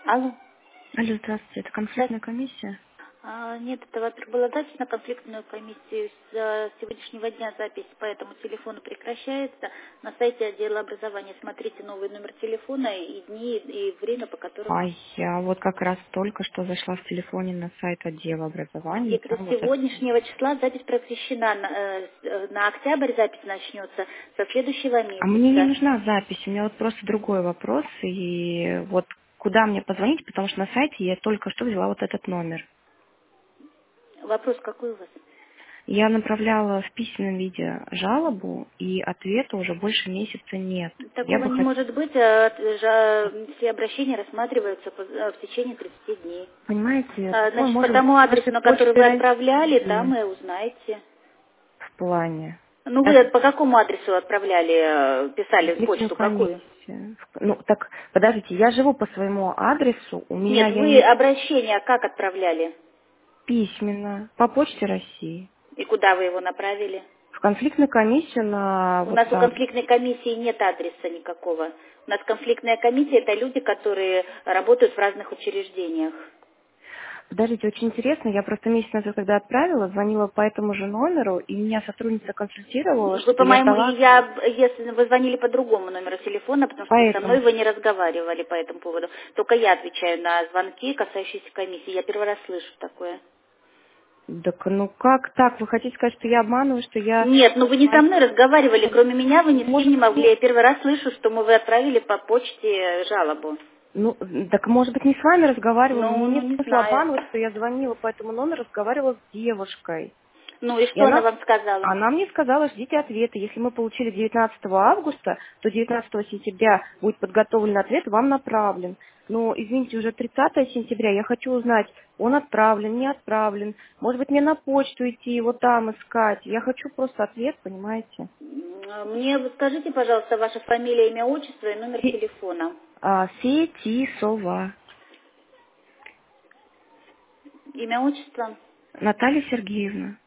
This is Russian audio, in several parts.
Алло. Алло, здравствуйте, это конфликтная комиссия? Нет, это, во-первых, была запись на конфликтную комиссию. С сегодняшнего дня запись по этому телефону прекращается. На сайте отдела образования смотрите новый номер телефона и дни, и время, по которым... Я вот как раз только что зашла в телефоне на сайт отдела образования. Я И говорю, там с вот сегодняшнего числа запись прекращена. На октябрь запись начнется со следующего А мне не месяца. нужна запись, у меня вот просто другой вопрос. И вот куда мне позвонить, потому что на сайте я только что взяла вот этот номер. Вопрос какой у вас? Я направляла в письменном виде жалобу, и ответа уже больше месяца нет. Я Такого бы не хотела... может быть. Все обращения рассматриваются в течение 30 дней. Понимаете, такое Значит, по может быть тому с адресу, вашей на который почты вы отправляли, России там и узнаете. в плане. Ну, вы по какому адресу отправляли, писали Конфликтную почту, какую? комиссию. Ну, так, подождите, я живу по своему адресу, у меня Нет, я вы не обращение как отправляли? письменно, по почте России. И куда вы его направили? В конфликтную комиссию на У вот нас у там. конфликтной комиссии нет адреса никакого. У нас конфликтная комиссия– это люди, которые работают в разных учреждениях. Подождите, очень интересно, я просто месяц назад, когда отправила, звонила по этому же номеру, и меня сотрудница консультировала, Вы, что я по-моему, дала если вы звонили по другому номеру телефона, потому что со мной поэтому. вы не разговаривали по этому поводу. Только я отвечаю на звонки, касающиеся комиссии. Я первый раз слышу такое. Так, ну как так? Вы хотите сказать, что я обманываю, что я... Нет, ну вы не со мной разговаривали, кроме меня вы ни с кем Может не быть, могли. не... Я первый раз слышу, что вы отправили по почте жалобу. Ну, так может быть, не с вами разговаривала, мне Ну, нет не смысла знаю. обманывать, что я звонила по этому номеру, разговаривала с девушкой. Ну и И что она вам сказала? она мне сказала, ждите ответа. Если мы получили 19 августа, то 19 сентября будет подготовлен ответ, вам направлен. Но, извините, уже 30 сентября, я хочу узнать, он отправлен, не отправлен. Может быть, мне на почту идти, его там искать. Я хочу просто ответ, понимаете? Мне вы скажите, пожалуйста, ваша фамилия, имя, отчество и номер телефона. Фетисова. Имя, отчество? Наталья Сергеевна.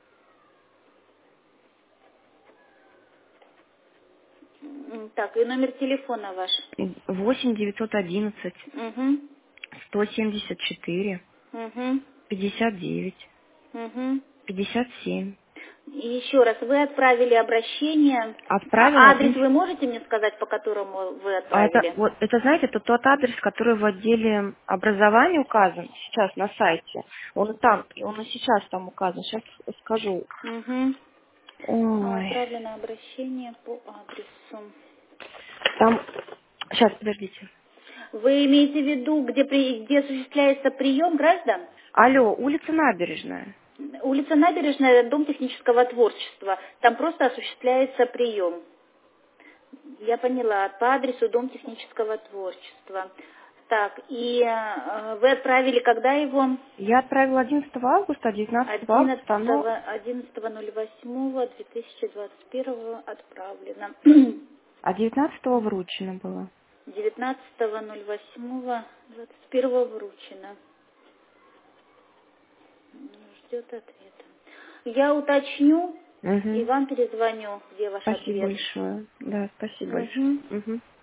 Так, и номер телефона ваш. 8 911 Угу. 174 Угу. 59 Угу. 57. И еще раз, вы отправили обращение. Отправила Адрес один... вы можете мне сказать, по которому вы А это, отправили? вот, это, знаете, это тот адрес, который в отделе образования указан сейчас на сайте. Он и там, и он и сейчас там указан. Сейчас скажу. Угу. Ой. Отправлено обращение по адресу. Там... Сейчас, подождите. Вы имеете в виду, где осуществляется прием граждан? Алло, улица Набережная. Улица Набережная, Дом технического творчества. Там просто осуществляется прием. Я поняла. По адресу Дом технического творчества. Так, и вы отправили когда его? Я отправила 11 августа, а 19 августа оно... 11.08.2021 отправлено. А 19 вручено было. 19.08.21 вручено. Ждет ответа. Я уточню и Угу. вам перезвоню, где ваш Спасибо ответ. большое. Да, спасибо большое. Угу. Угу.